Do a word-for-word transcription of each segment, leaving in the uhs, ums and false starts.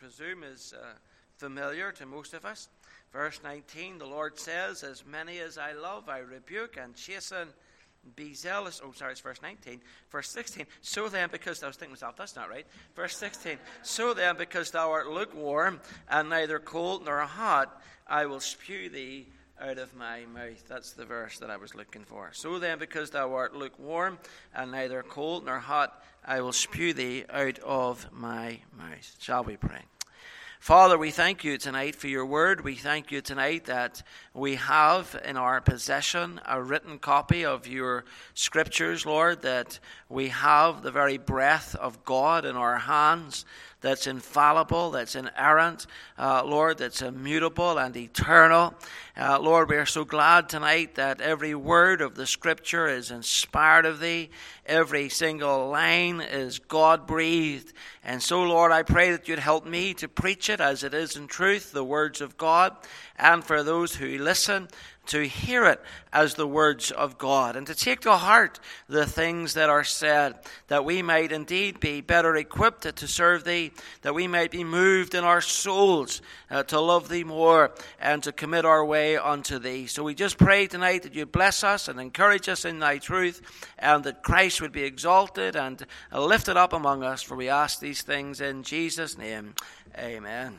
presume is uh, familiar to most of us. Verse nineteen, the Lord says, "As many as I love, I rebuke and chasten. Be zealous." Oh, sorry, it's verse nineteen. Verse sixteen, "So then, because," I was thinking to myself, that's not right. Verse sixteen, "So then, because thou art lukewarm, and neither cold nor hot, I will spew thee out of my mouth." That's the verse that I was looking for. "So then, because thou art lukewarm, and neither cold nor hot, I will spew thee out of my mouth." Shall we pray? Father, we thank you tonight for your word. We thank you tonight that we have in our possession a written copy of your scriptures, Lord, that we have the very breath of God in our hands, that's infallible, that's inerrant, uh, Lord, that's immutable and eternal. Uh, Lord, we are so glad tonight that every word of the Scripture is inspired of thee. Every single line is God-breathed. And so, Lord, I pray that you'd help me to preach it as it is in truth, the words of God, and for those who listen, to hear it as the words of God, and to take to heart the things that are said, that we might indeed be better equipped to serve thee, that we might be moved in our souls uh, to love thee more and to commit our way unto thee. So we just pray tonight that you bless us and encourage us in thy truth, and that Christ would be exalted and lifted up among us, for we ask these things in Jesus' name. Amen.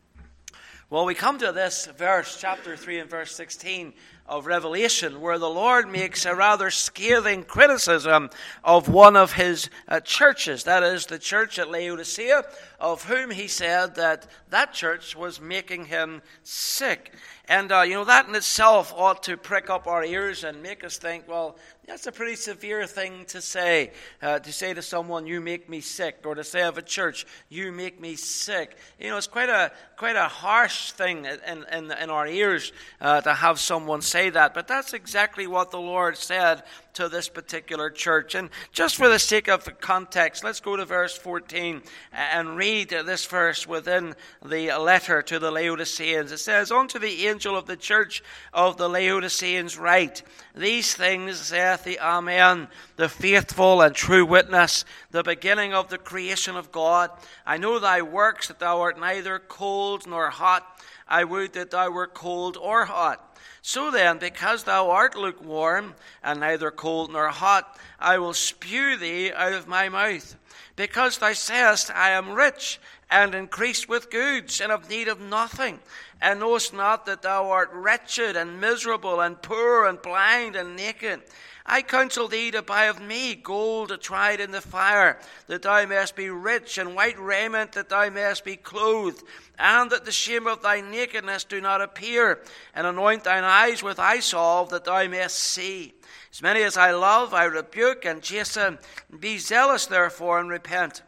Well, we come to this verse, chapter three and verse sixteen of Revelation, where the Lord makes a rather scathing criticism of one of his uh, churches. That is, the church at Laodicea, of whom he said that that church was making him sick. And, uh, you know, that in itself ought to prick up our ears and make us think, well, that's a pretty severe thing to say, uh, to say to someone, "You make me sick," or to say of a church, "You make me sick." You know, it's quite a quite a harsh thing in, in, in our ears uh, to have someone say that. But that's exactly what the Lord said to this particular church. And just for the sake of context, let's go to verse fourteen and read this verse within the letter to the Laodiceans. It says, "Unto the angel of the church of the Laodiceans write, These things saith the Amen, the faithful and true witness, the beginning of the creation of God. I know thy works, that thou art neither cold nor hot. I would that thou wert cold or hot. So then, because thou art lukewarm, and neither cold nor hot, I will spew thee out of my mouth. Because thou sayest, I am rich, and increased with goods, and have need of nothing, and knowest not that thou art wretched, and miserable, and poor, and blind, and naked. I counsel thee to buy of me gold tried in the fire, that thou mayest be rich, and white raiment, that thou mayest be clothed, and that the shame of thy nakedness do not appear, and anoint thine eyes with eye salve, that thou mayest see. As many as I love, I rebuke and chasten. Be zealous, therefore, and repent.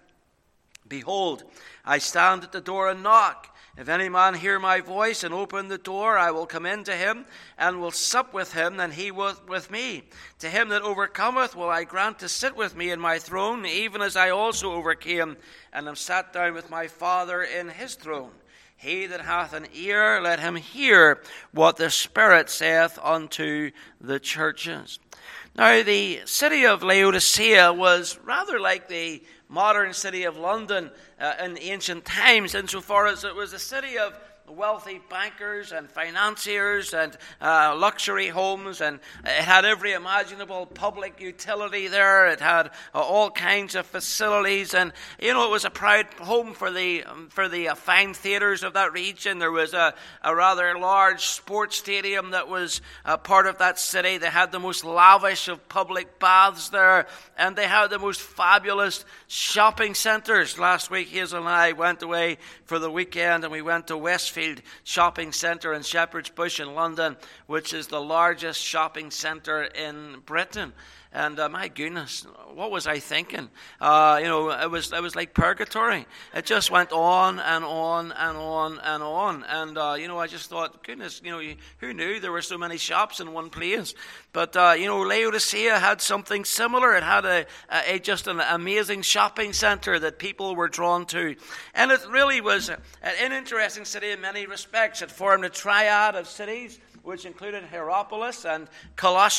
Behold, I stand at the door and knock. If any man hear my voice and open the door, I will come in to him, and will sup with him, and he with, with me. To him that overcometh will I grant to sit with me in my throne, even as I also overcame, and am sat down with my Father in his throne. He that hath an ear, let him hear what the Spirit saith unto the churches. Now, the city of Laodicea was rather like the modern city of London uh, in ancient times, insofar as it was a city of wealthy bankers and financiers and uh, luxury homes, and it had every imaginable public utility there. It had uh, all kinds of facilities, and you know, it was a proud home for the um, for the uh, fine theaters of that region. There was a, a rather large sports stadium that was uh, part of that city. They had the most lavish of public baths there, and they had the most fabulous shopping centers. Last week, Hazel and I went away for the weekend, and we went to Westfield Shopping Centre in Shepherd's Bush in London, which is the largest shopping centre in Britain. And uh, my goodness, what was I thinking? Uh, you know, it was it was like purgatory. It just went on and on and on and on. And, uh, you know, I just thought, goodness, you know, who knew there were so many shops in one place? But, uh, you know, Laodicea had something similar. It had a, a just an amazing shopping centre that people were drawn to. And it really was an interesting city in many respects. It formed a triad of cities, which included Hierapolis and Colossia.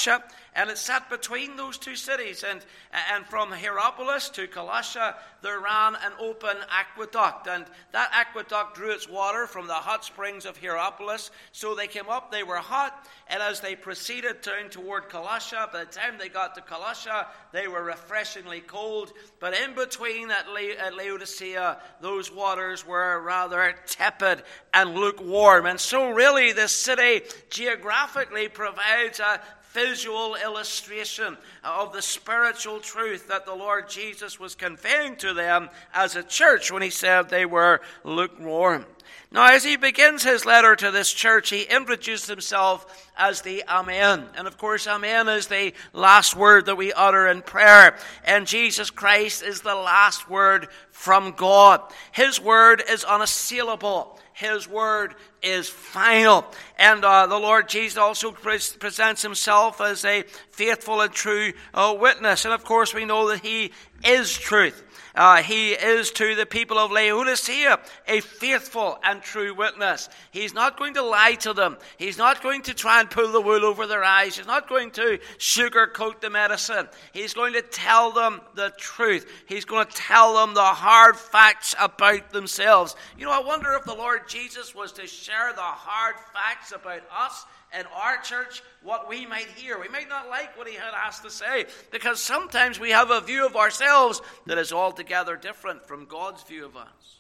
And it sat between those two cities. And, and from Hierapolis to Colossia, there ran an open aqueduct. And that aqueduct drew its water from the hot springs of Hierapolis. So they came up, they were hot. And as they proceeded down toward Colossia, by the time they got to Colossia, they were refreshingly cold. But in between at, La- at Laodicea, those waters were rather tepid and lukewarm. And so really this city geographically provides a visual illustration of the spiritual truth that the Lord Jesus was conveying to them as a church when he said they were lukewarm. Now, as he begins his letter to this church, he introduced himself as the Amen. And of course, Amen is the last word that we utter in prayer. And Jesus Christ is the last word from God. His word is unassailable. His word is final. And uh, the Lord Jesus also pre- presents himself as a faithful and true uh, witness. And of course, we know that he is truth. Uh, he is to the people of Laodicea a faithful and true witness. He's not going to lie to them. He's not going to try and pull the wool over their eyes. He's not going to sugarcoat the medicine. He's going to tell them the truth. He's going to tell them the hard facts about themselves. You know, I wonder if the Lord Jesus was to share the hard facts about us in our church, what we might hear. We might not like what he had asked to say, because sometimes we have a view of ourselves that is altogether different from God's view of us.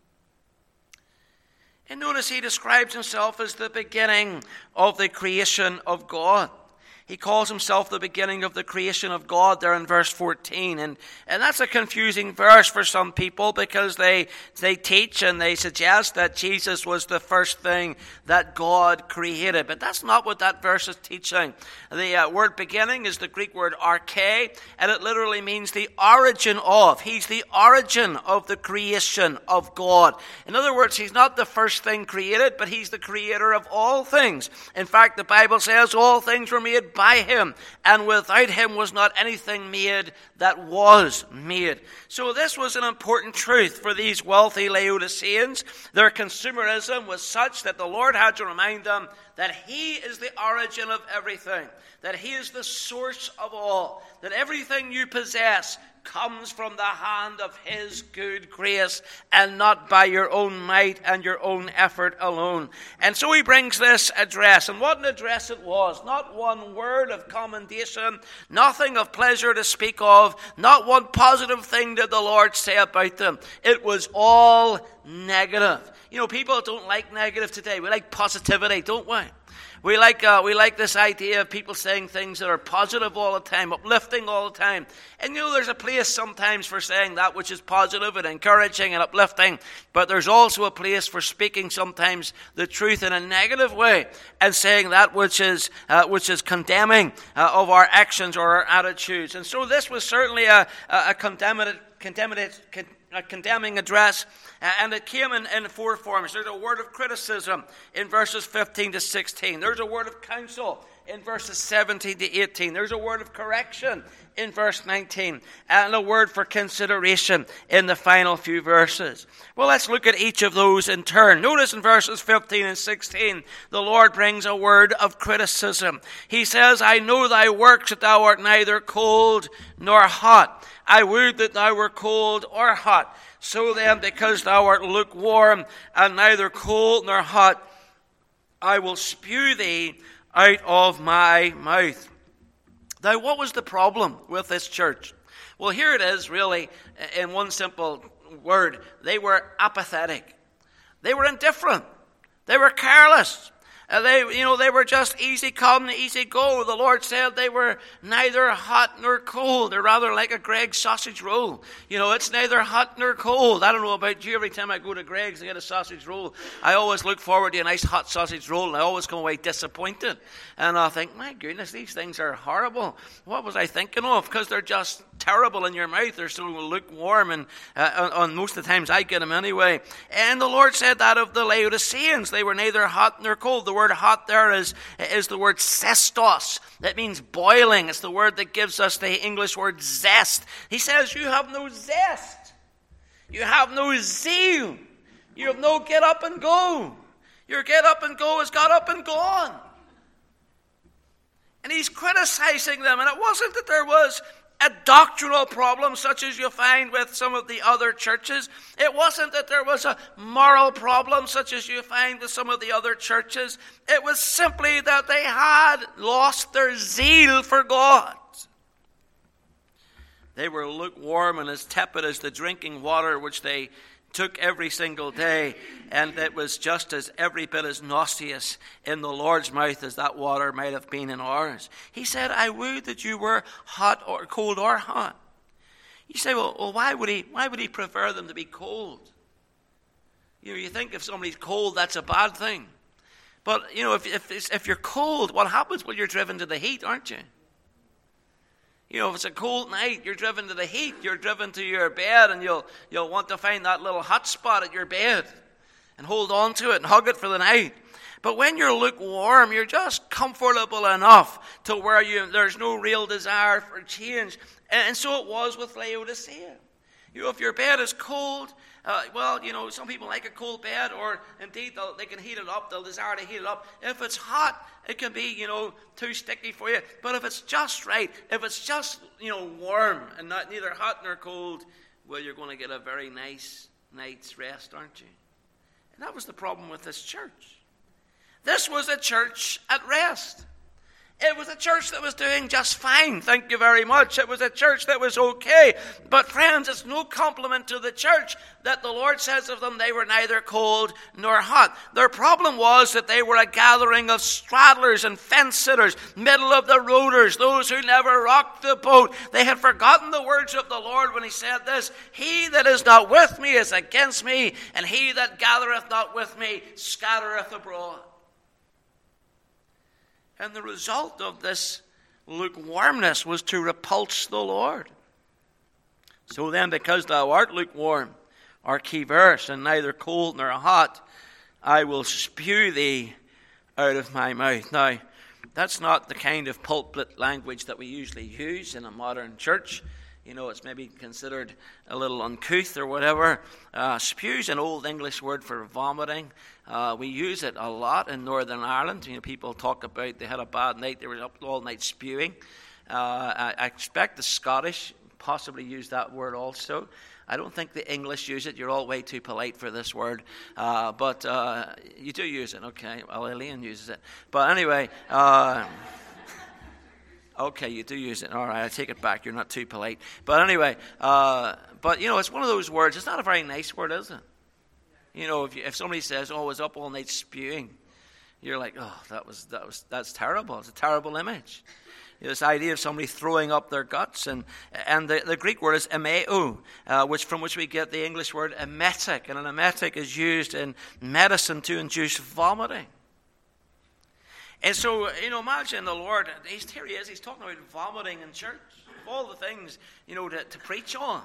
And notice he describes himself as the beginning of the creation of God. He calls himself the beginning of the creation of God there in verse fourteen. And, and that's a confusing verse for some people, because they, they teach and they suggest that Jesus was the first thing that God created. But that's not what that verse is teaching. The uh, word beginning is the Greek word arche, and it literally means the origin of. He's the origin of the creation of God. In other words, he's not the first thing created, but he's the creator of all things. In fact, the Bible says all things were made by him, and without him was not anything made that was made. So this was an important truth for these wealthy Laodiceans. Their consumerism was such that the Lord had to remind them that he is the origin of everything, that he is the source of all, that everything you possess comes from the hand of his good grace and not by your own might and your own effort alone. And so he brings this address, and what an address it was. Not one word of commendation, nothing of pleasure to speak of, not one positive thing did the Lord say about them. It was all negative. You know, people don't like negative today. We like positivity, don't we? We like uh, we like this idea of people saying things that are positive all the time, uplifting all the time. And you know, there's a place sometimes for saying that which is positive and encouraging and uplifting, but there's also a place for speaking sometimes the truth in a negative way and saying that which is uh, which is condemning uh, of our actions or our attitudes. And so this was certainly a a, a condemned condemned. Con- a condemning address, and it came in, in four forms. There's a word of criticism in verses fifteen to sixteen. There's a word of counsel in verses seventeen to eighteen. There's a word of correction in verse nineteen, and a word for consideration in the final few verses. Well, let's look at each of those in turn. Notice in verses fifteen and sixteen, the Lord brings a word of criticism. He says, I know thy works, that thou art neither cold nor hot. I would that thou were cold or hot. So then, because thou art lukewarm and neither cold nor hot, I will spew thee out of my mouth. Now, what was the problem with this church? Well, here it is, really, in one simple word. They were apathetic. They were indifferent. They were careless. Uh, they, you know, they were just easy come, easy go. The Lord said they were neither hot nor cold. They're rather like a Greg's sausage roll. You know, it's neither hot nor cold. I don't know about you. Every time I go to Greg's and get a sausage roll, I always look forward to a nice hot sausage roll, and I always come away disappointed. And I think, my goodness, these things are horrible. What was I thinking of? Because they're just terrible in your mouth. They're so lukewarm, and uh, on most of the times I get them anyway. And the Lord said that of the Laodiceans. They were neither hot nor cold. The word hot there is, is the word zestos. That means boiling. It's the word that gives us the English word zest. He says, you have no zest. You have no zeal. You have no get up and go. Your get up and go is got up and gone. And he's criticizing them. And it wasn't that there was a doctrinal problem such as you find with some of the other churches. It wasn't that there was a moral problem such as you find with some of the other churches. It was simply that they had lost their zeal for God. They were lukewarm and as tepid as the drinking water which they took every single day, and it was just as every bit as nauseous in the Lord's mouth as that water might have been in ours. He said, I would that you were hot or cold or hot. You say, well, well why would he why would he prefer them to be cold? You know, you think if somebody's cold, that's a bad thing. But, you know, if if if you're cold, what happens? Well, you're driven to the heat, aren't you? You know, if it's a cold night, you're driven to the heat. You're driven to your bed, and you'll you'll want to find that little hot spot at your bed and hold on to it and hug it for the night. But when you're lukewarm, you're just comfortable enough to where you there's no real desire for change. And so it was with Laodicea. You know, if your bed is cold, uh, well, you know, some people like a cold bed, or indeed they can heat it up. They'll desire to heat it up. If it's hot, it can be, you know, too sticky for you. But if it's just right, if it's just, you know, warm and not neither hot nor cold, well, you're going to get a very nice night's rest, aren't you? And that was the problem with this church. This was a church at rest. It was a church that was doing just fine, thank you very much. It was a church that was okay. But friends, it's no compliment to the church that the Lord says of them they were neither cold nor hot. Their problem was that they were a gathering of straddlers and fence-sitters, middle-of-the-roaders, those who never rocked the boat. They had forgotten the words of the Lord when he said this, He that is not with me is against me, and he that gathereth not with me scattereth abroad. And the result of this lukewarmness was to repulse the Lord. So then, because thou art lukewarm, our key verse, and neither cold nor hot, I will spew thee out of my mouth. Now, that's not the kind of pulpit language that we usually use in a modern church. You know, it's maybe considered a little uncouth or whatever. Uh, spew's an old English word for vomiting. Uh, we use it a lot in Northern Ireland. You know, people talk about they had a bad night, they were up all night spewing. Uh, I, I expect the Scottish possibly use that word also. I don't think the English use it. You're all way too polite for this word. Uh, but uh, you do use it, okay. Well, Elaine uses it. But anyway... Uh, Okay, you do use it. All right, I take it back. You're not too polite. But anyway, uh, but, you know, it's one of those words. It's not a very nice word, is it? You know, if you, if somebody says, oh, I was up all night spewing, you're like, oh, that was that was that's terrible. It's a terrible image. You know, this idea of somebody throwing up their guts. And and the, the Greek word is emeo, uh, which from which we get the English word emetic. And an emetic is used in medicine to induce vomiting. And so, you know, imagine the Lord, he's, here he is, he's talking about vomiting in church. Of all the things, you know, to, to preach on.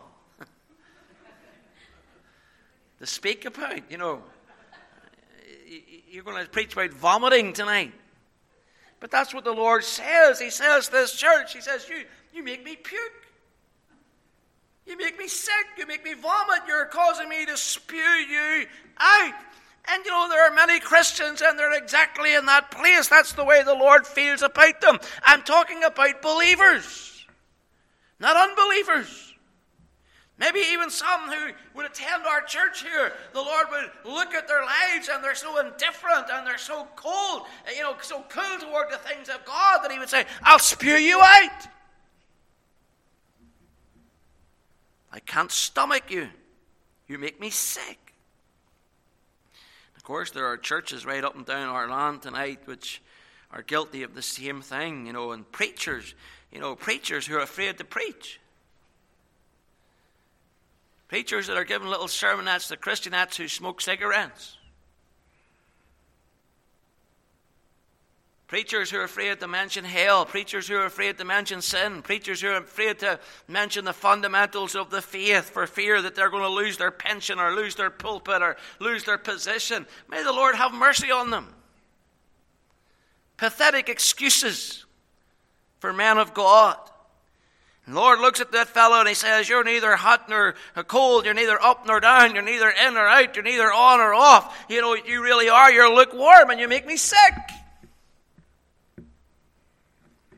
To speak about, you know. You're going to preach about vomiting tonight. But that's what the Lord says. He says to this church, he says, you, you make me puke. You make me sick. You make me vomit. You're causing me to spew you out. And, you know, there are many Christians, and they're exactly in that place. That's the way the Lord feels about them. I'm talking about believers, not unbelievers. Maybe even some who would attend our church here. The Lord would look at their lives, and they're so indifferent, and they're so cold, you know, so cool toward the things of God, that he would say, I'll spew you out. I can't stomach you. You make me sick. Of course, there are churches right up and down our land tonight which are guilty of the same thing, you know, and preachers, you know, preachers who are afraid to preach. Preachers that are giving little sermonettes to Christianettes who smoke cigarettes. Preachers who are afraid to mention hell. Preachers who are afraid to mention sin. Preachers who are afraid to mention the fundamentals of the faith for fear that they're going to lose their pension or lose their pulpit or lose their position. May the Lord have mercy on them. Pathetic excuses for men of God. The Lord looks at that fellow and he says, you're neither hot nor cold, you're neither up nor down, you're neither in or out, you're neither on or off. You know, you really are, you're lukewarm and you make me sick.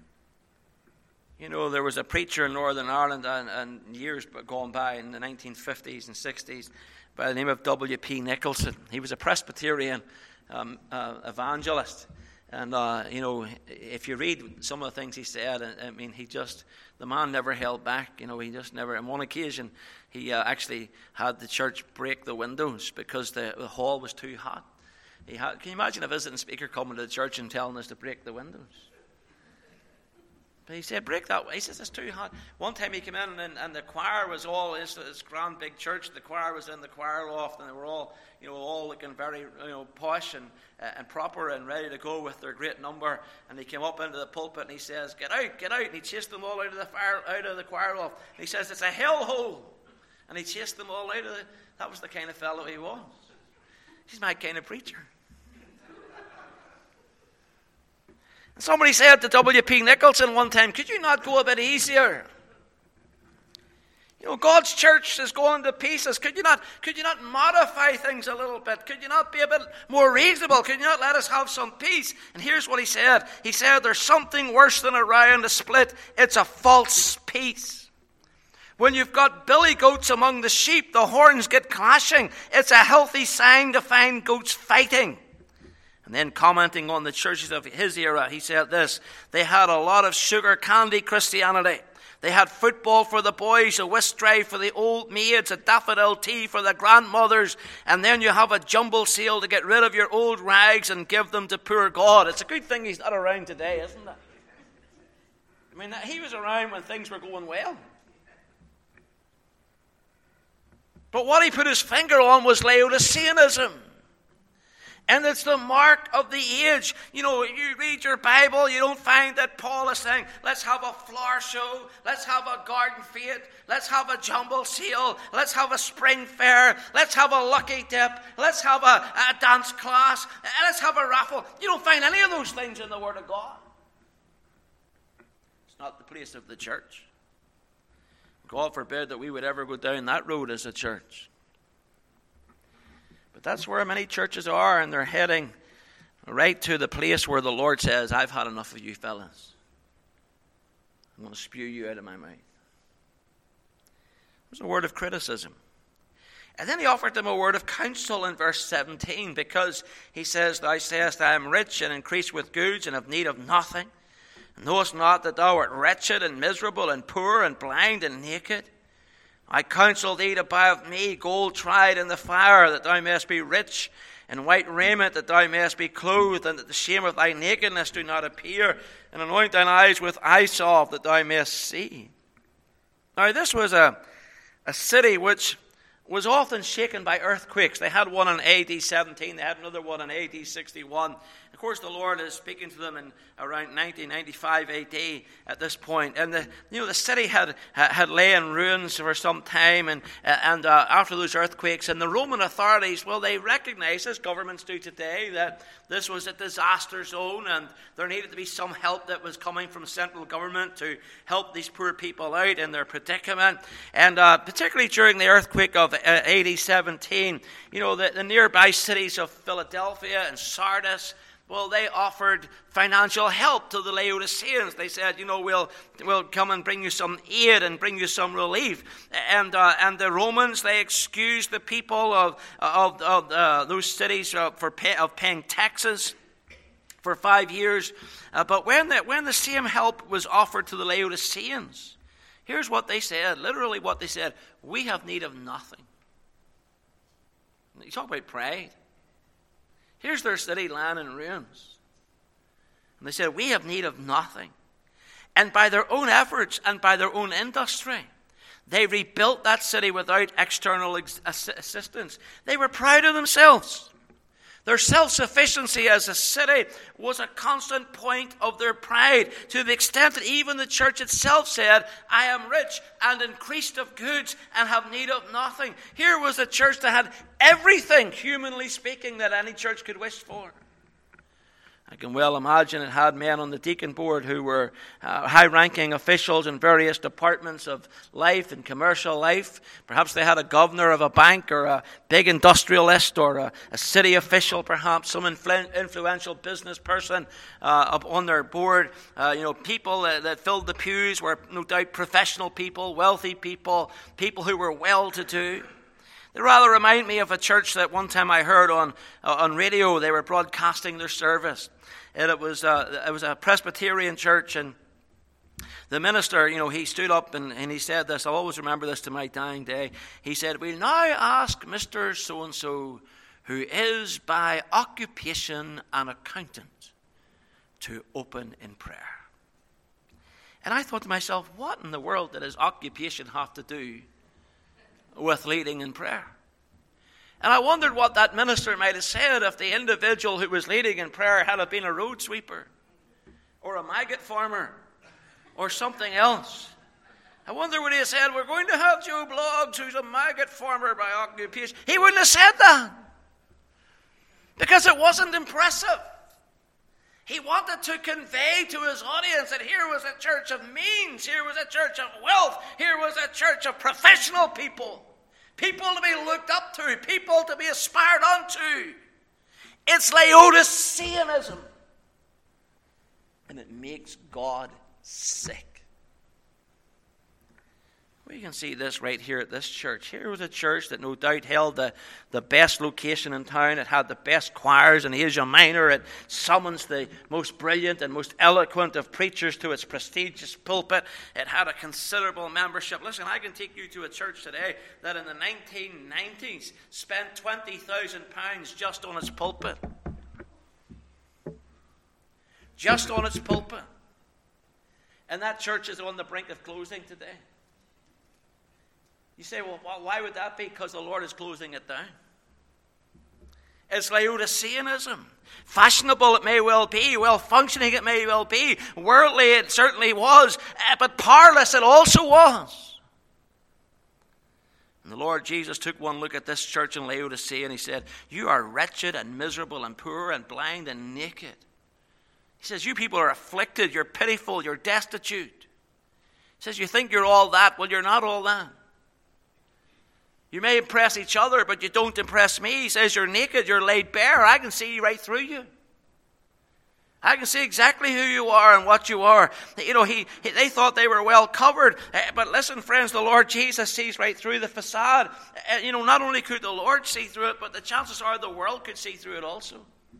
You know, there was a preacher in Northern Ireland and, and years gone by in the nineteen fifties and sixties by the name of W P Nicholson. He was a Presbyterian um, uh, evangelist. And, uh, you know, if you read some of the things he said, I mean, he just, the man never held back. You know, he just never, on one occasion, he uh, actually had the church break the windows because the, the hall was too hot. He had, can you imagine a visiting speaker coming to the church and telling us to break the windows? But he said, break that. He says, it's too hot. One time he came in and, and the choir was all, this, this grand big church, the choir was in the choir loft and they were all, you know, all looking very, you know, posh and, uh, and proper and ready to go with their great number. And he came up into the pulpit and he says, get out, get out. And he chased them all out of the fire, out of the choir loft. And he says, it's a hellhole. And he chased them all out of the, that was the kind of fellow he was. He's my kind of preacher. Somebody said to W P Nicholson one time, could you not go a bit easier? You know, God's church is going to pieces. Could you not, could you not modify things a little bit? Could you not be a bit more reasonable? Could you not let us have some peace? And here's what he said. He said, there's something worse than a row and a split. It's a false peace. When you've got billy goats among the sheep, the horns get clashing. It's a healthy sign to find goats fighting. And then commenting on the churches of his era, he said this, they had a lot of sugar candy Christianity. They had football for the boys, a whisk drive for the old maids, a daffodil tea for the grandmothers, and then you have a jumble sale to get rid of your old rags and give them to poor God. It's a good thing he's not around today, isn't it? I mean, he was around when things were going well. But what he put his finger on was Laodiceanism. And it's the mark of the age. You know, you read your Bible, you don't find that Paul is saying, let's have a flower show, let's have a garden fete, let's have a jumble sale, let's have a spring fair, let's have a lucky dip, let's have a, a dance class, let's have a raffle. You don't find any of those things in the Word of God. It's not the place of the church. God forbid that we would ever go down that road as a church. But that's where many churches are, and they're heading right to the place where the Lord says, I've had enough of you fellas. I'm going to spew you out of my mouth. There's a word of criticism. And then he offered them a word of counsel in verse seventeen, because he says, thou sayest, I am rich and increase with goods and have need of nothing. And knowest not that thou art wretched and miserable and poor and blind and naked? I counsel thee to buy of me gold tried in the fire, that thou mayest be rich, and white raiment, that thou mayest be clothed, and that the shame of thy nakedness do not appear, and anoint thine eyes with eye salve, that thou mayest see. Now this was a, a city which was often shaken by earthquakes. They had one in A D seventeen, they had another one in A D sixty-one. Of course, the Lord is speaking to them in around nineteen ninety-five A D at this point. And the, you know, the city had had lay in ruins for some time, and and uh, after those earthquakes, and the Roman authorities, well, they recognized, as governments do today, that this was a disaster zone, and there needed to be some help that was coming from central government to help these poor people out in their predicament. And uh, particularly during the earthquake of uh, A D seventeen, you know, the, the nearby cities of Philadelphia and Sardis, well, they offered financial help to the Laodiceans. They said, you know, we'll we'll come and bring you some aid and bring you some relief. And uh, and the Romans, they excused the people of of, of uh, those cities uh, for pay, of paying taxes for five years. Uh, but when the, when the same help was offered to the Laodiceans, here's what they said, literally what they said: we have need of nothing. You talk about pride. Here's their city lying in ruins. And they said, we have need of nothing. And by their own efforts and by their own industry, they rebuilt that city without external ex- assistance. They were proud of themselves. Their self-sufficiency as a city was a constant point of their pride, to the extent that even the church itself said, I am rich and increased of goods and have need of nothing. Here was a church that had everything, humanly speaking, that any church could wish for. I can well imagine it had men on the deacon board who were uh, high-ranking officials in various departments of life and commercial life. Perhaps they had a governor of a bank or a big industrialist or a, a city official, perhaps some influ- influential business person uh, up on their board. Uh, you know, people that, that filled the pews were no doubt professional people, wealthy people, people who were well-to-do. They rather remind me of a church that one time I heard on uh, on radio. They were broadcasting their service, and it was uh, it was a Presbyterian church. And the minister, you know, he stood up and, and he said this. I'll always remember this to my dying day. He said, "We'll now ask Mister So and So, who is by occupation an accountant, to open in prayer." And I thought to myself, what in the world did his occupation have to do with leading in prayer? And I wondered what that minister might have said if the individual who was leading in prayer had been a road sweeper or a maggot farmer or something else. I wonder what he said. We're going to have Joe Bloggs, who's a maggot farmer by occupation. He wouldn't have said that because it wasn't impressive. He wanted to convey to his audience that here was a church of means, here was a church of wealth, here was a church of professional people, people to be looked up to, people to be aspired unto. It's Laodiceanism, and it makes God sick. We can see this right here at this church. Here was a church that no doubt held the, the best location in town. It had the best choirs in Asia Minor. It summons the most brilliant and most eloquent of preachers to its prestigious pulpit. It had a considerable membership. Listen, I can take you to a church today that in the nineteen nineties spent twenty thousand pounds just on its pulpit. Just on its pulpit. And that church is on the brink of closing today. You say, well, why would that be? Because the Lord is closing it down. It's Laodiceanism. Fashionable it may well be, well-functioning it may well be, worldly it certainly was, but powerless it also was. And the Lord Jesus took one look at this church in Laodicea and he said, you are wretched and miserable and poor and blind and naked. He says, you people are afflicted, you're pitiful, you're destitute. He says, you think you're all that. Well, you're not all that. You may impress each other, but you don't impress me. He says, you're naked, you're laid bare. I can see right through you. I can see exactly who you are and what you are. You know, he, he they thought they were well covered. Uh, but listen, friends, the Lord Jesus sees right through the facade. Uh, you know, not only could the Lord see through it, but the chances are the world could see through it also.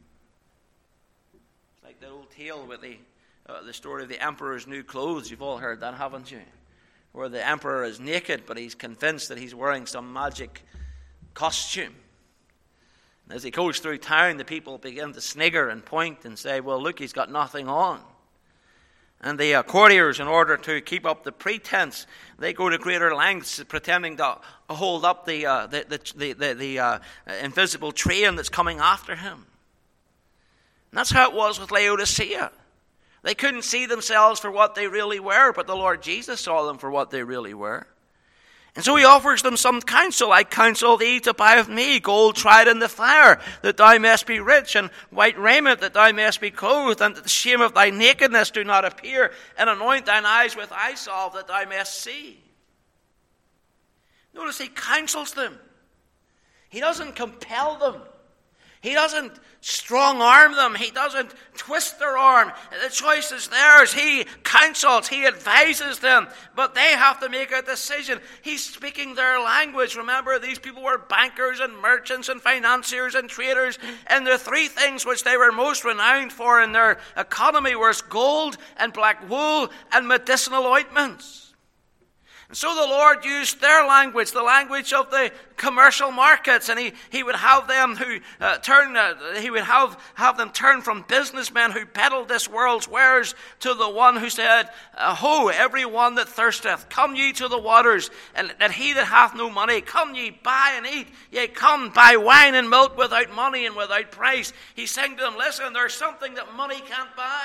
It's like that old tale with the, uh, the story of the emperor's new clothes. You've all heard that, haven't you? Where the emperor is naked, but he's convinced that he's wearing some magic costume. And as he goes through town, the people begin to snigger and point and say, well, look, he's got nothing on. And the uh, courtiers, in order to keep up the pretense, they go to greater lengths pretending to hold up the, uh, the, the, the, the, the uh, invisible train that's coming after him. And that's how it was with Laodicea. They couldn't see themselves for what they really were, but the Lord Jesus saw them for what they really were. And so he offers them some counsel. I counsel thee to buy of me gold tried in the fire, that thou mayest be rich, and white raiment, that thou mayest be clothed, and that the shame of thy nakedness do not appear, and anoint thine eyes with eye salve, that thou mayest see. Notice he counsels them. He doesn't compel them. He doesn't strong-arm them. He doesn't twist their arm. The choice is theirs. He counsels. He advises them. But they have to make a decision. He's speaking their language. Remember, these people were bankers and merchants and financiers and traders. And the three things which they were most renowned for in their economy were gold and black wool and medicinal ointments. And so the Lord used their language, the language of the commercial markets, and he, he would have them who uh, turn, uh, he would have, have them turn from businessmen who peddled this world's wares to the one who said, Ho, every one that thirsteth, come ye to the waters, and that he that hath no money, come ye buy and eat. Yea, come buy wine and milk without money and without price. He's saying to them, listen, there's something that money can't buy.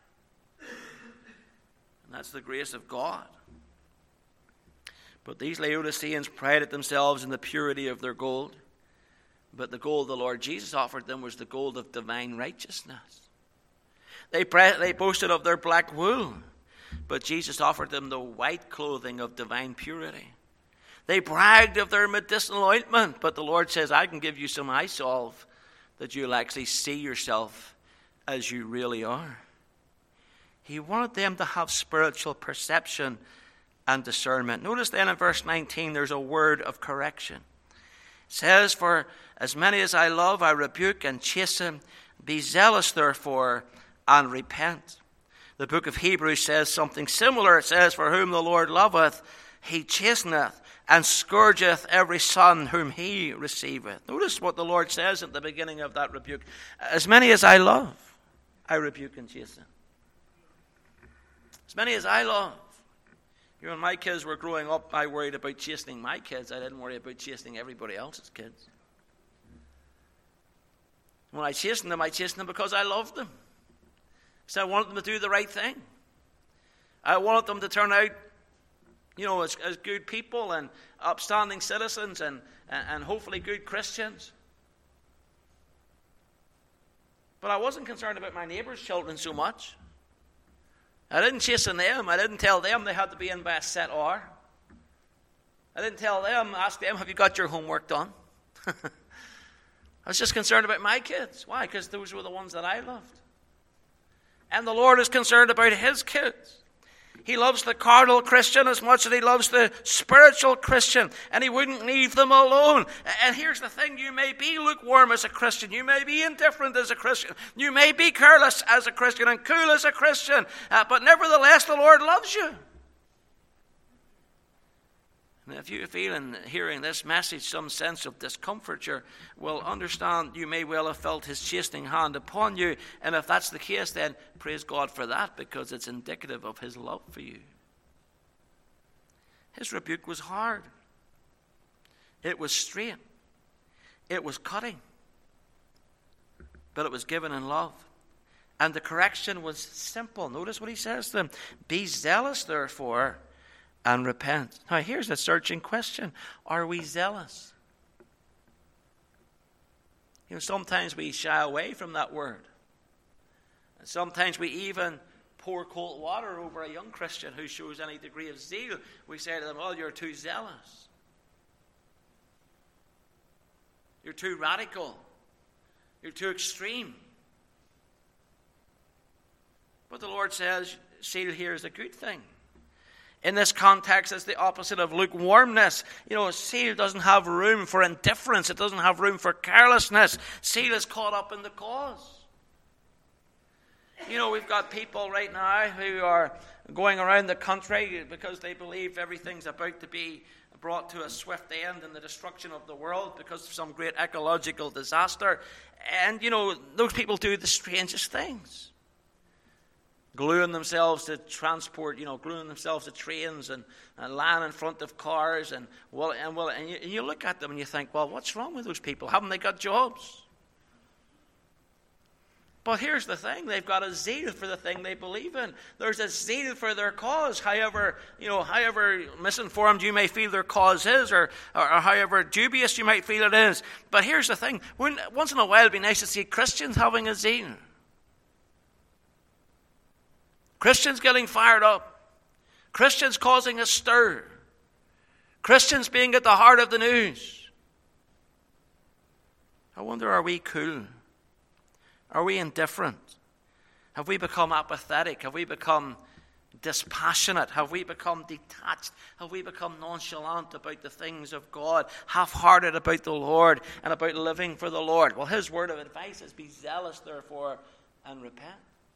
And that's the grace of God. But these Laodiceans prided themselves in the purity of their gold. But the gold the Lord Jesus offered them was the gold of divine righteousness. They, pre- they boasted of their black wool, but Jesus offered them the white clothing of divine purity. They bragged of their medicinal ointment, but the Lord says, I can give you some eye salve that you'll actually see yourself as you really are. He wanted them to have spiritual perception and discernment. Notice then in verse nineteen, there's a word of correction. It says, for as many as I love, I rebuke and chasten. Be zealous, therefore, and repent. The book of Hebrews says something similar. It says, for whom the Lord loveth, he chasteneth, and scourgeth every son whom he receiveth. Notice what the Lord says at the beginning of that rebuke. As many as I love, I rebuke and chasten. As many as I love. You know, when my kids were growing up, I worried about chastening my kids. I didn't worry about chastening everybody else's kids. When I chastened them, I chastened them because I loved them. Because I wanted them to do the right thing. I wanted them to turn out, you know, as, as good people and upstanding citizens and, and, and hopefully good Christians. But I wasn't concerned about my neighbour's children so much. I didn't chasten them. I didn't tell them they had to be in by a set hour. I didn't tell them, ask them, have you got your homework done? I was just concerned about my kids. Why? Because those were the ones that I loved. And the Lord is concerned about his kids. He loves the carnal Christian as much as he loves the spiritual Christian. And he wouldn't leave them alone. And here's the thing. You may be lukewarm as a Christian. You may be indifferent as a Christian. You may be careless as a Christian and cool as a Christian. Uh, but nevertheless, the Lord loves you. And if you feel in hearing this message some sense of discomfort, you will understand you may well have felt his chastening hand upon you. And if that's the case, then praise God for that, because it's indicative of his love for you. His rebuke was hard. It was straight. It was cutting. But it was given in love. And the correction was simple. Notice what he says to them. Be zealous, therefore, and repent. Now, here's a searching question. Are we zealous? You know, sometimes we shy away from that word. And sometimes we even pour cold water over a young Christian who shows any degree of zeal. We say to them, well, you're too zealous. You're too radical. You're too extreme. But the Lord says, zeal here is a good thing. In this context, it's the opposite of lukewarmness. You know, zeal doesn't have room for indifference. It doesn't have room for carelessness. Zeal is caught up in the cause. You know, we've got people right now who are going around the country because they believe everything's about to be brought to a swift end in the destruction of the world because of some great ecological disaster. And, you know, those people do the strangest things. Gluing themselves to transport, you know, gluing themselves to trains and, and lying in front of cars. And, well, and, well, and, you, and you look at them and you think, well, what's wrong with those people? Haven't they got jobs? But here's the thing. They've got a zeal for the thing they believe in. There's a zeal for their cause. However, you know, however misinformed you may feel their cause is, or, or, or however dubious you might feel it is. But here's the thing. Wouldn't, once in a while, it'd be nice to see Christians having a zeal. Christians getting fired up. Christians causing a stir. Christians being at the heart of the news. I wonder, are we cool? Are we indifferent? Have we become apathetic? Have we become dispassionate? Have we become detached? Have we become nonchalant about the things of God? Half-hearted about the Lord and about living for the Lord? Well, his word of advice is be zealous, therefore, and repent.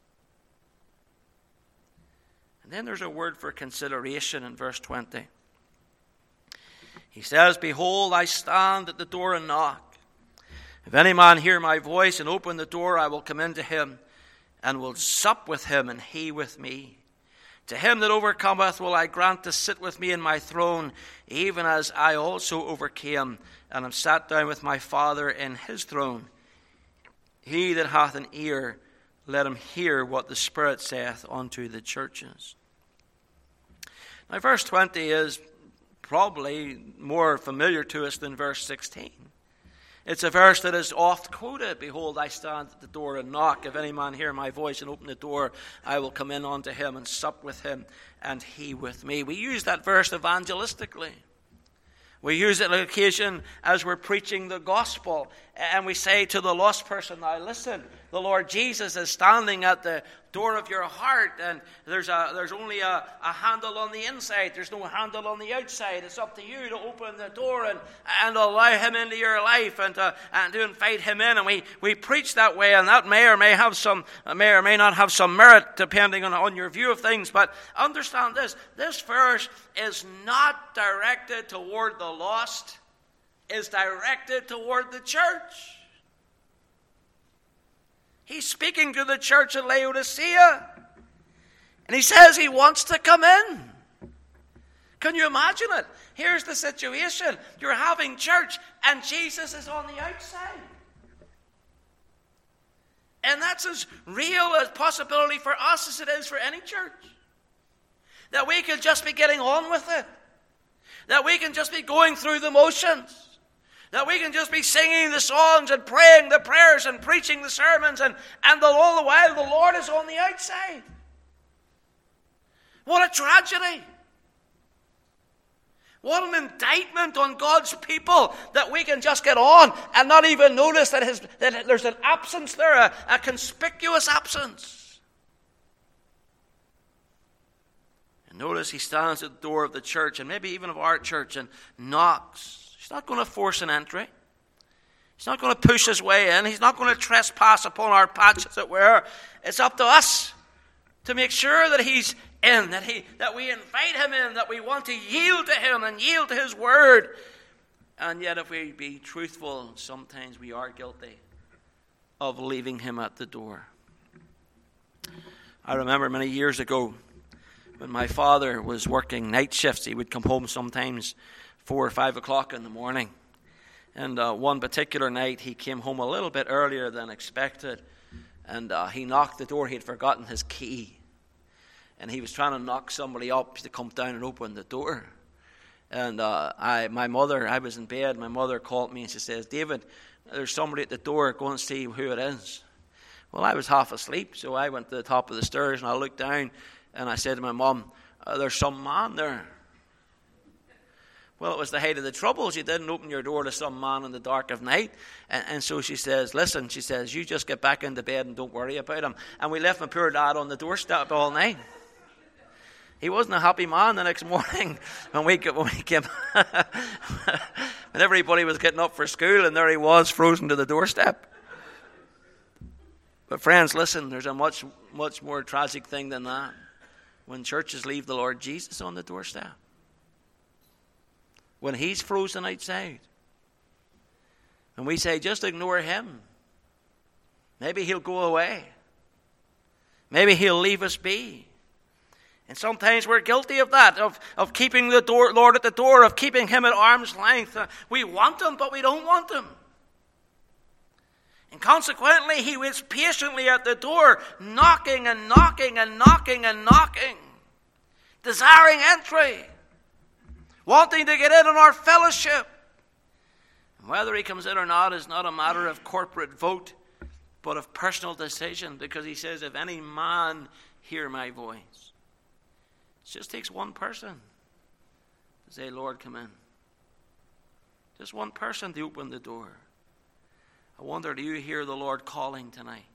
And then there's a word for consideration in verse twenty. He says, behold, I stand at the door and knock. If any man hear my voice and open the door, I will come into him and will sup with him and he with me. To him that overcometh will I grant to sit with me in my throne, even as I also overcame and am sat down with my Father in his throne. He that hath an ear, let him hear what the Spirit saith unto the churches. Now, verse twenty is probably more familiar to us than verse sixteen. It's a verse that is oft quoted. Behold, I stand at the door and knock. If any man hear my voice and open the door, I will come in unto him and sup with him and he with me. We use that verse evangelistically. We use it on occasion as we're preaching the gospel. And we say to the lost person, now listen, the Lord Jesus is standing at the door of your heart, and there's a there's only a, a handle on the inside. There's no handle on the outside. It's up to you to open the door and, and allow him into your life and to, and to invite him in. And we, we preach that way, and that may or may have some may or may not have some merit depending on, on your view of things. But understand this, this verse is not directed toward the lost, it's directed toward the church. He's speaking to the church at Laodicea. And he says he wants to come in. Can you imagine it? Here's the situation. You're having church and Jesus is on the outside. And that's as real a possibility for us as it is for any church. That we can just be getting on with it. That we can just be going through the motions. That we can just be singing the songs and praying the prayers and preaching the sermons, and, and all the while the Lord is on the outside. What a tragedy. What an indictment on God's people that we can just get on and not even notice that, his, that there's an absence there, a, a conspicuous absence. And notice he stands at the door of the church, and maybe even of our church, and knocks. He's not going to force an entry. He's not going to push his way in. He's not going to trespass upon our patch, as it were. It's up to us to make sure that he's in, that he that we invite him in, that we want to yield to him and yield to his word. And yet, if we be truthful, sometimes we are guilty of leaving him at the door. I remember many years ago when my father was working night shifts. He would come home sometimes four or five o'clock in the morning. And uh, one particular night, he came home a little bit earlier than expected. And uh, he knocked the door. He had forgotten his key. And he was trying to knock somebody up to come down and open the door. And uh, I, my mother, I was in bed. My mother called me and she says, David, there's somebody at the door. Go and see who it is. Well, I was half asleep. So I went to the top of the stairs and I looked down. And I said to my mom, uh, there's some man there. Well, it was the height of the troubles. You didn't open your door to some man in the dark of night. And, and so she says, listen, she says, you just get back into bed and don't worry about him. And we left my poor dad on the doorstep all night. He wasn't a happy man the next morning when we, when we came. When everybody was getting up for school, and there he was, frozen to the doorstep. But friends, listen, there's a much, much more tragic thing than that. When churches leave the Lord Jesus on the doorstep. When he's frozen outside. And we say, just ignore him. Maybe he'll go away. Maybe he'll leave us be. And sometimes we're guilty of that, of, of keeping the door, Lord at the door, of keeping him at arm's length. Uh, we want him, but we don't want him. And consequently, he waits patiently at the door, knocking and knocking and knocking and knocking, desiring entry, wanting to get in on our fellowship. And whether he comes in or not is not a matter of corporate vote, but of personal decision, because he says, if any man hear my voice. It just takes one person to say, Lord, come in. Just one person to open the door. I wonder, do you hear the Lord calling tonight?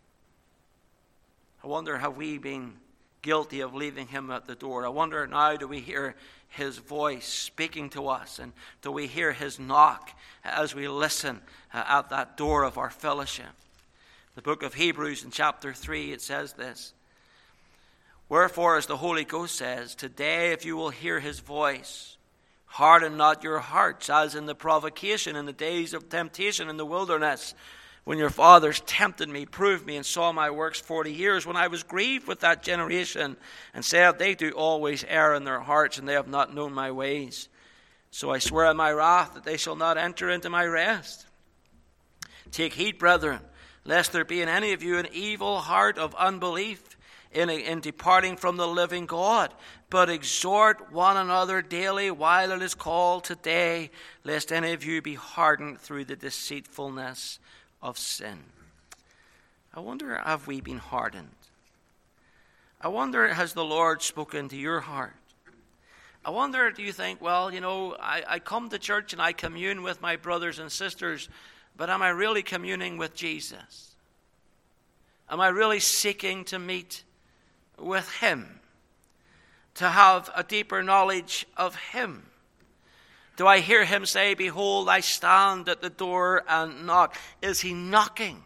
I wonder, have we been guilty of leaving him at the door? I wonder now, do we hear his voice speaking to us? And do we hear his knock as we listen at that door of our fellowship? The book of Hebrews in chapter three, it says this. Wherefore, as the Holy Ghost says, today if you will hear his voice, harden not your hearts, as in the provocation in the days of temptation in the wilderness, when your fathers tempted me, proved me, and saw my works forty years, when I was grieved with that generation, and said, they do always err in their hearts, and they have not known my ways. So I swear in my wrath that they shall not enter into my rest. Take heed, brethren, lest there be in any of you an evil heart of unbelief, in, in departing from the living God. But exhort one another daily while it is called today, lest any of you be hardened through the deceitfulness of sin. I wonder, have we been hardened? I wonder, has the Lord spoken to your heart? I wonder, do you think, well, you know, I, I come to church and I commune with my brothers and sisters, but am I really communing with Jesus? Am I really seeking to meet with him? To have a deeper knowledge of him? Do I hear him say, behold, I stand at the door and knock? Is he knocking?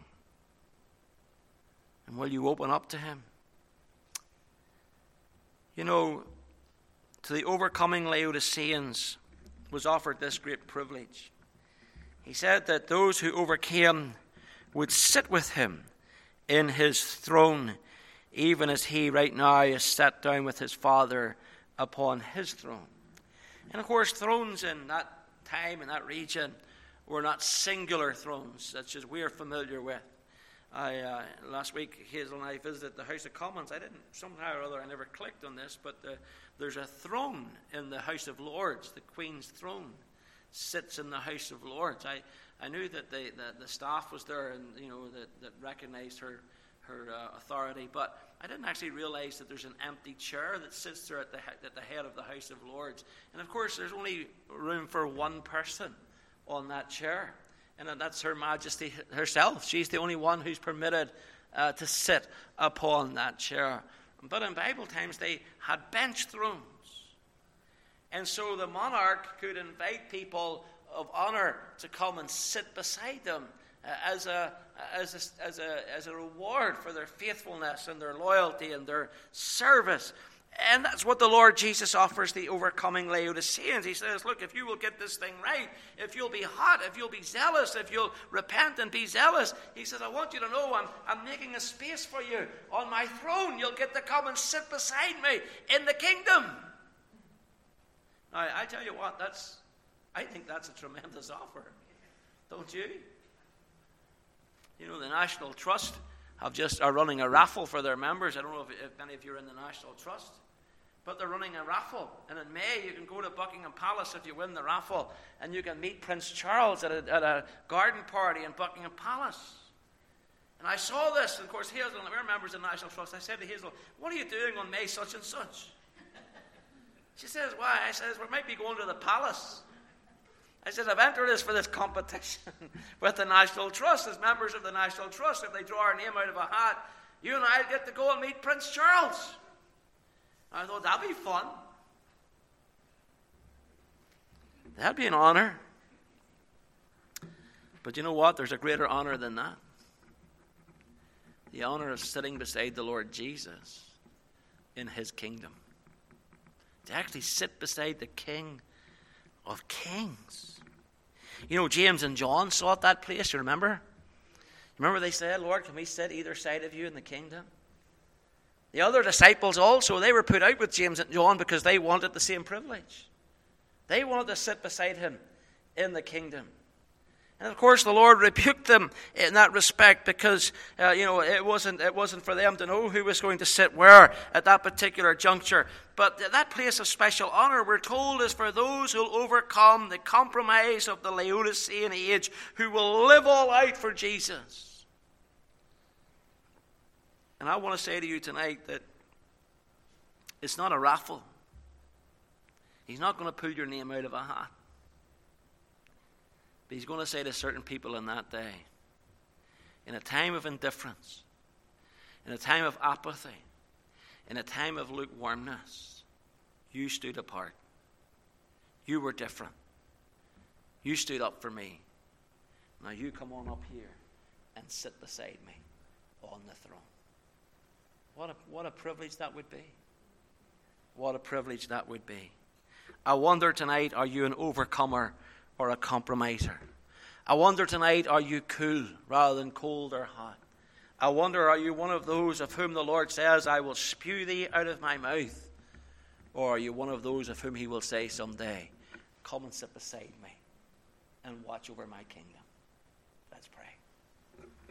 And will you open up to him? You know, to the overcoming Laodiceans was offered this great privilege. He said that those who overcame would sit with him in his throne, even as he right now is sat down with his Father upon his throne. And of course, thrones in that time, in that region, were not singular thrones, such as we are familiar with. I, uh, last week, Hazel and I visited the House of Commons. I didn't, somehow or other, I never clicked on this, but the, there's a throne in the House of Lords. The Queen's throne sits in the House of Lords. I, I knew that the, the, the staff was there and, you know, that, that recognized her, her uh, authority, but I didn't actually realize that there's an empty chair that sits there at the, at the head of the House of Lords. And of course, there's only room for one person on that chair. And that's Her Majesty herself. She's the only one who's permitted uh, to sit upon that chair. But in Bible times, they had bench thrones. And so the monarch could invite people of honor to come and sit beside them uh, as, a, as, a, as, a, as a reward for their faithfulness and their loyalty and their service. And that's what the Lord Jesus offers the overcoming Laodiceans. He says, look, if you will get this thing right, if you'll be hot, if you'll be zealous, if you'll repent and be zealous, he says, I want you to know I'm, I'm making a space for you on my throne. You'll get to come and sit beside me in the kingdom. Now, I tell you what, that's, I think that's a tremendous offer. Don't you? You know, the National Trust have just are running a raffle for their members. I don't know if, if any of you are in the National Trust. But they're running a raffle. And in May, you can go to Buckingham Palace if you win the raffle. And you can meet Prince Charles at a, at a garden party in Buckingham Palace. And I saw this. And of course, Hazel, we're members of the National Trust. I said to Hazel, what are you doing on May such and such? She says, why? I says, we might be going to the palace. I said, I've entered this for this competition with the National Trust. As members of the National Trust, if they draw our name out of a hat, you and I get to go and meet Prince Charles. I thought, that'd be fun. That'd be an honor. But you know what? There's a greater honor than that. The honor of sitting beside the Lord Jesus in his kingdom. To actually sit beside the King of Kings. You know, James and John sought that place, you remember? Remember they said, Lord, can we sit either side of you in the kingdom? The other disciples also, they were put out with James and John because they wanted the same privilege. They wanted to sit beside him in the kingdom. And of course, the Lord rebuked them in that respect because, uh, you know, it wasn't it wasn't for them to know who was going to sit where at that particular juncture. But that place of special honor, we're told, is for those who will overcome the compromise of the Laodicean age, who will live all out for Jesus. And I want to say to you tonight that it's not a raffle. He's not going to pull your name out of a hat. But he's going to say to certain people in that day, in a time of indifference, in a time of apathy, in a time of lukewarmness, you stood apart. You were different. You stood up for me. Now you come on up here and sit beside me on the throne. What a, what a privilege that would be. What a privilege that would be. I wonder tonight, are you an overcomer or a compromiser? I wonder tonight, are you cool rather than cold or hot? I wonder, are you one of those of whom the Lord says, I will spew thee out of my mouth? Or are you one of those of whom he will say someday, come and sit beside me and watch over my kingdom? Let's pray.